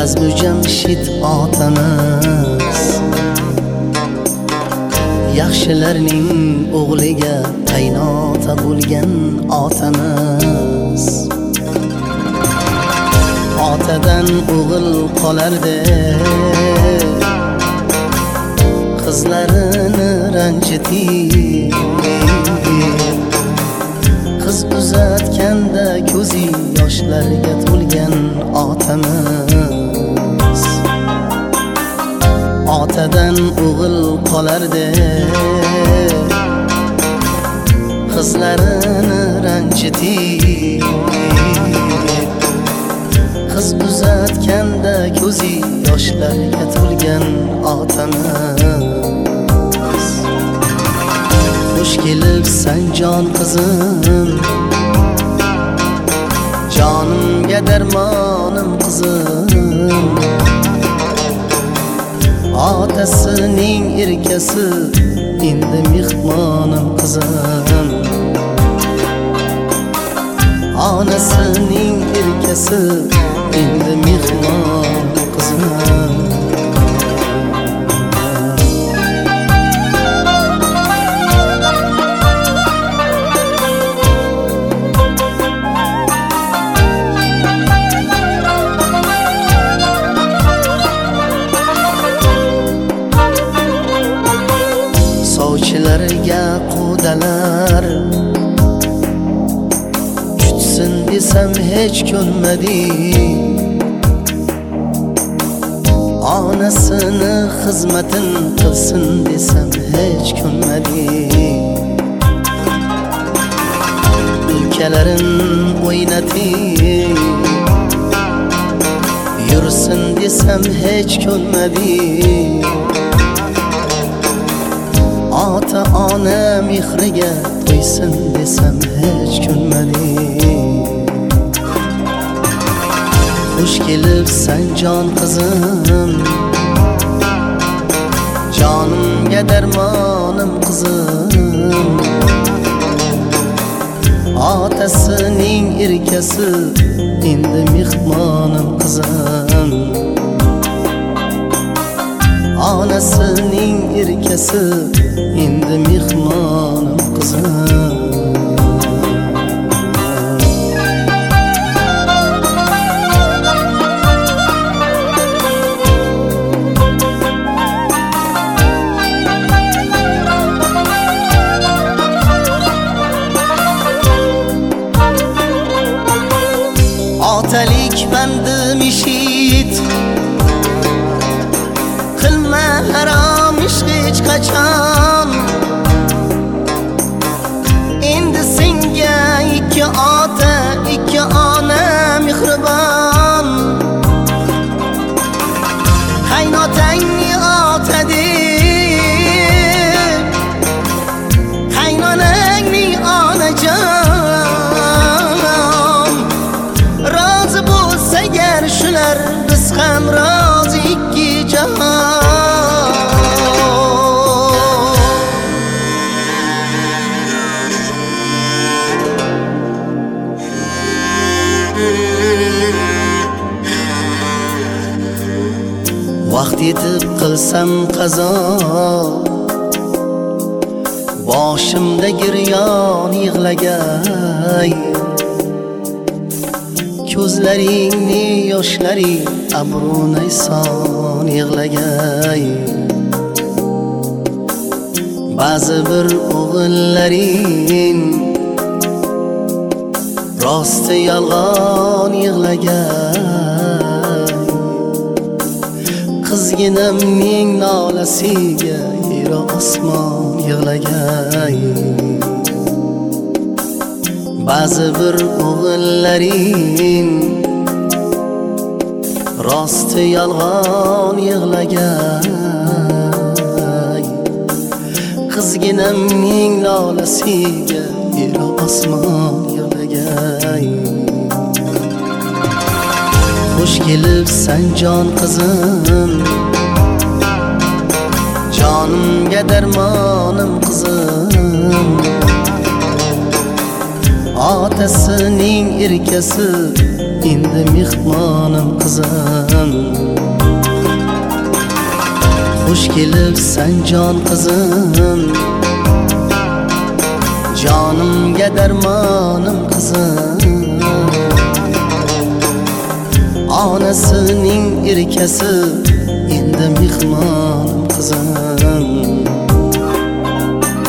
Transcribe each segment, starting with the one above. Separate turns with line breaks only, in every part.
Jazbu Jamshid otamiz, yaxshilarning o'g'liga qaynota bo'lgan otamiz. Otadan o'g'il qolardi, qizlarini ranjitib, qiz uzatganda ko'zi yoshlarga to'lgan otamiz. Otadan o'g'il qolardi, qizlarini ranjitib, qiz uzatganda ko'zi yoshlarga to'lgan otamiz. Xush kelibsan jon qizim, jonimga darmonim qizim. Otasining erkasi, endi mehmonim qizim. Onasining erkasi, endi mehmon qizim. Sovchilarga qudalar jutsin desam hech ko'nmadi, onasini xizmatin qilsin desam hech ko'nmadi. Ulkalarin o'ynatib yursin desam hech ko'nmadi. Ota ona mehriga to'ysin desam hech ko'nmadi. Xush kelibsan jon qizim, jonimga darmonim qizim. Otasining erkasi, endi mehmonim qizim. Onasining erkasi, endi mehmonim qizim. Otalik bandim ishit, qilma harom ish hech qachon. Endi senga ikki ota, ikki ona mehribon. Qaynotangni ota deb, qaynonangni onajon. Rozi bo'lsa agar shular, biz ham rozi ikki jahon. Vaqt yetib qilsam qazo, boshimda giryon yig'lagay. Ko'zlaringni yoshlari abrunay son yig'lagay. Ba'zi bir o'g'illaring rosti yolg'on yig'lagay. Qizginamning nolasiga yer osmon yig'lagay. Ba'zi bir o'g'illaring rosti yolg'on yig'lagay. Qizginamning nolasiga yer osmon yig'lagay. Xush kelibsan jon qizim, jonimga darmonim qizim. Otasining erkasi, endi mehmonim qizim. Xush kelibsan jon qizim, jonimga darmonim qizim. Onasining erkasi endi mehmonim qizim.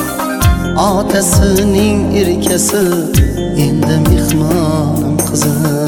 Otasining erkasi endi mehmonim qizim.